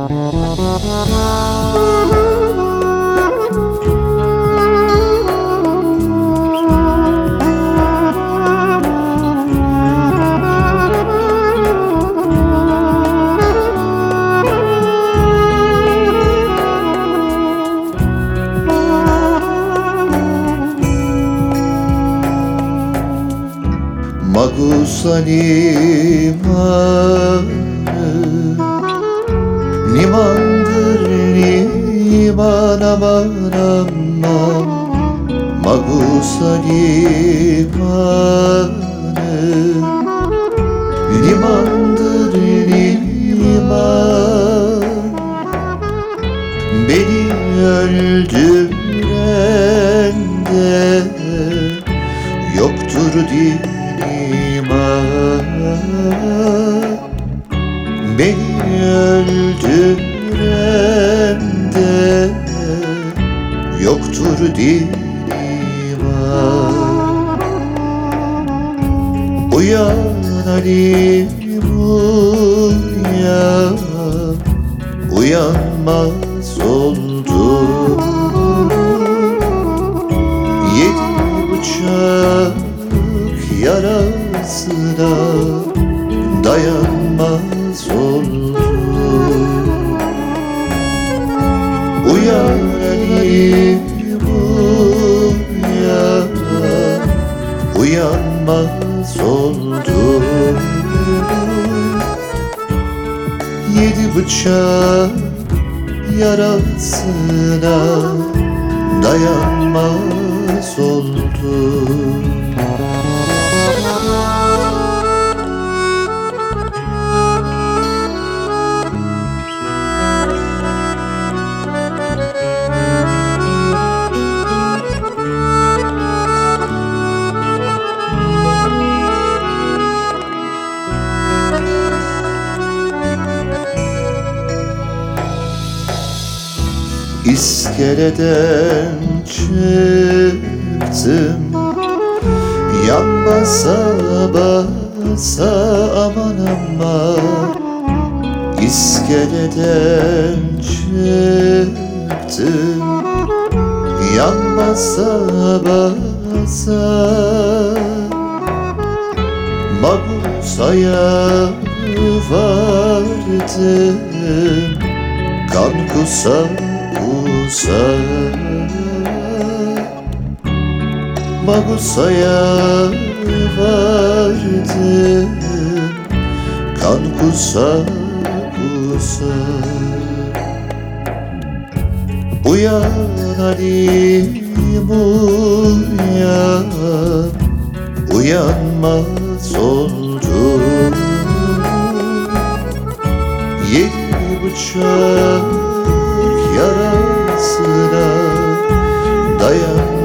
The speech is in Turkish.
Magusa limandır liman aman aman. Magusa limandır liman. Beni öldüren de yoktur iman. Beni öldüren de yoktur iman. Uyan Halim uyan, uyanmaz oldum. 7 bıçak yarasına dayanmaz oldum. Uyan Halim uyan, uyanmaz oldum. 7 bıçak yarasına dayanmaz oldum. İskeleden çıktım, yan basa basa aman aman. İskeleden çıktım, yan basa basa. Magusa'ya vardım, kan kusa kusa. Magusa'ya vardım, kan kusa kusa. Uyan Halim uyan, uyanmaz oldum. 7 bıçak yarasına dayan